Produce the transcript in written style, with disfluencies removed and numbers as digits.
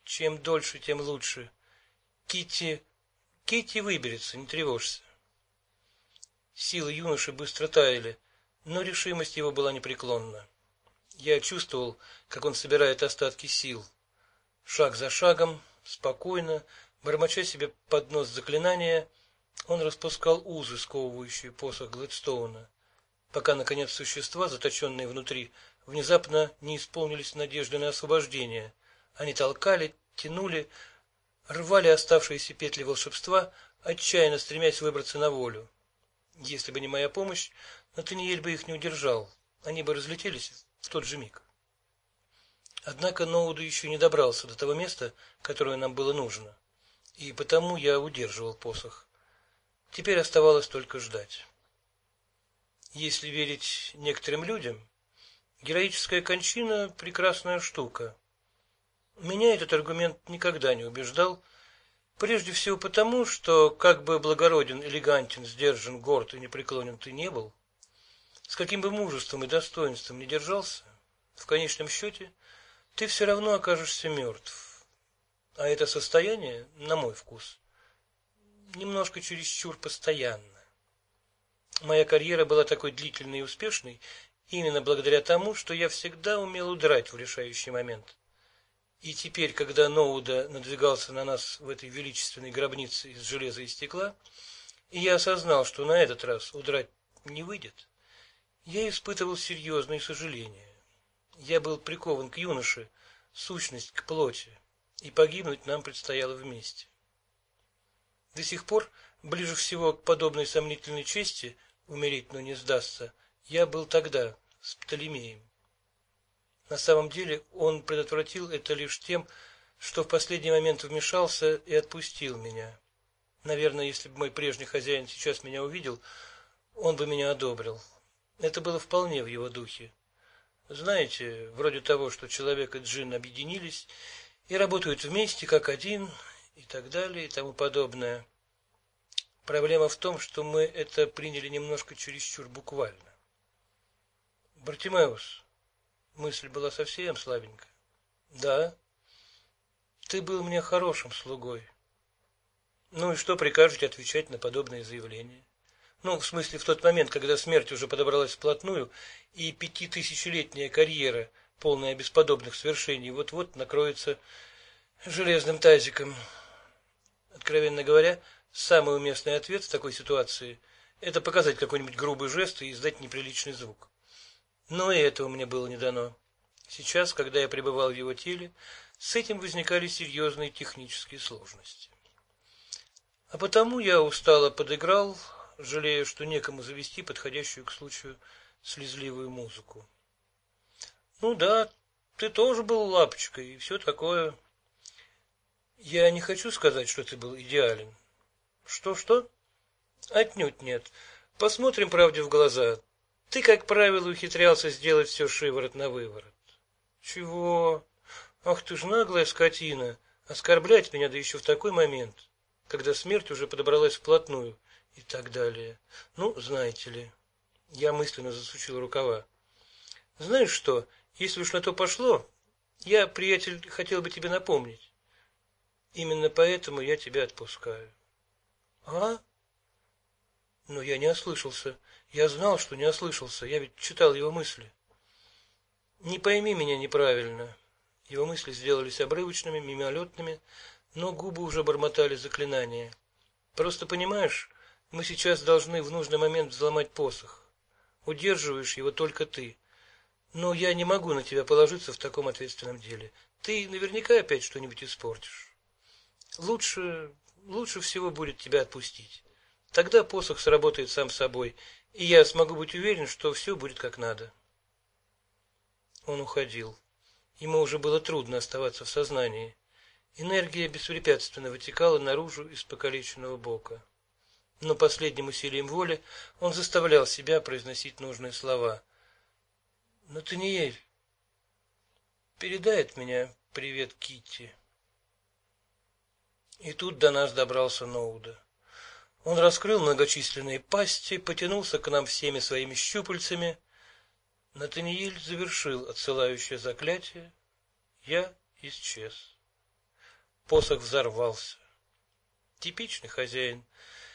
Чем дольше, тем лучше. Китти выберется, не тревожься. Силы юноши быстро таяли, но решимость его была непреклонна. Я чувствовал, как он собирает остатки сил. Шаг за шагом, спокойно, бормоча себе под нос заклинания, он распускал узы, сковывающие посох Глэдстоуна, пока, наконец, существа, заточенные внутри, внезапно не исполнились надежды на освобождение. Они толкали, тянули, рвали оставшиеся петли волшебства, отчаянно стремясь выбраться на волю. Если бы не моя помощь, Натаниэль бы их не удержал, они бы разлетелись в тот же миг. Однако Ноуда еще не добрался до того места, которое нам было нужно, и потому я удерживал посох. Теперь оставалось только ждать. Если верить некоторым людям, героическая кончина – прекрасная штука. Меня этот аргумент никогда не убеждал, прежде всего потому, что, как бы благороден, элегантен, сдержан, горд и непреклонен ты не был, с каким бы мужеством и достоинством ни держался, в конечном счете ты все равно окажешься мертв. А это состояние, на мой вкус, немножко чересчур постоянно. Моя карьера была такой длительной и успешной именно благодаря тому, что я всегда умел удрать в решающий момент. И теперь, когда Ноуда надвигался на нас в этой величественной гробнице из железа и стекла, и я осознал, что на этот раз удрать не выйдет, я испытывал серьезные сожаления. Я был прикован к юноше, сущность к плоти, и погибнуть нам предстояло вместе. До сих пор, ближе всего к подобной сомнительной чести, умереть, но не сдастся, я был тогда с Птолемеем. На самом деле он предотвратил это лишь тем, что в последний момент вмешался и отпустил меня. Наверное, если бы мой прежний хозяин сейчас меня увидел, он бы меня одобрил. Это было вполне в его духе. Знаете, вроде того, что человек и джин объединились и работают вместе как один, и так далее, и тому подобное. Проблема в том, что мы это приняли немножко чересчур буквально. Бартимеус, мысль была совсем слабенькая. Да, ты был мне хорошим слугой. Ну и что прикажете отвечать на подобные заявления? Ну, в смысле, в тот момент, когда смерть уже подобралась вплотную, и 5000-летняя карьера, полная бесподобных свершений, вот-вот накроется железным тазиком. Откровенно говоря, самый уместный ответ в такой ситуации – это показать какой-нибудь грубый жест и издать неприличный звук. Но и этого мне было не дано. Сейчас, когда я пребывал в его теле, с этим возникали серьезные технические сложности. А потому я устало подыграл, жалея, что некому завести подходящую к случаю слезливую музыку. Ну да, ты тоже был лапочкой и все такое. Я не хочу сказать, что ты был идеален. Что? Отнюдь нет. Посмотрим правде в глаза. Ты, как правило, ухитрялся сделать все шиворот на выворот. Чего? Ах ты ж наглая скотина. Оскорблять меня, да еще в такой момент, когда смерть уже подобралась вплотную, и так далее. Ну, знаете ли. Я мысленно засучил рукава. Знаешь что, если уж на то пошло, я, приятель, хотел бы тебе напомнить. Именно поэтому я тебя отпускаю. А? Но я не ослышался. Я знал, что не ослышался. Я ведь читал его мысли. Не пойми меня неправильно. Его мысли сделались обрывочными, мимолетными, но губы уже бормотали заклинания. Просто понимаешь, мы сейчас должны в нужный момент взломать посох. Удерживаешь его только ты. Но я не могу на тебя положиться в таком ответственном деле. Ты наверняка опять что-нибудь испортишь. Лучше всего будет тебя отпустить. Тогда посох сработает сам собой, и я смогу быть уверен, что все будет как надо. Он уходил. Ему уже было трудно оставаться в сознании. Энергия беспрепятственно вытекала наружу из покалеченного бока. Но последним усилием воли он заставлял себя произносить нужные слова. Натаниэль, передай от меня привет Китти. И тут до нас добрался Ноуда. Он раскрыл многочисленные пасти, потянулся к нам всеми своими щупальцами. Натаниэль завершил отсылающее заклятие. Я исчез. посох взорвался. Типичный хозяин.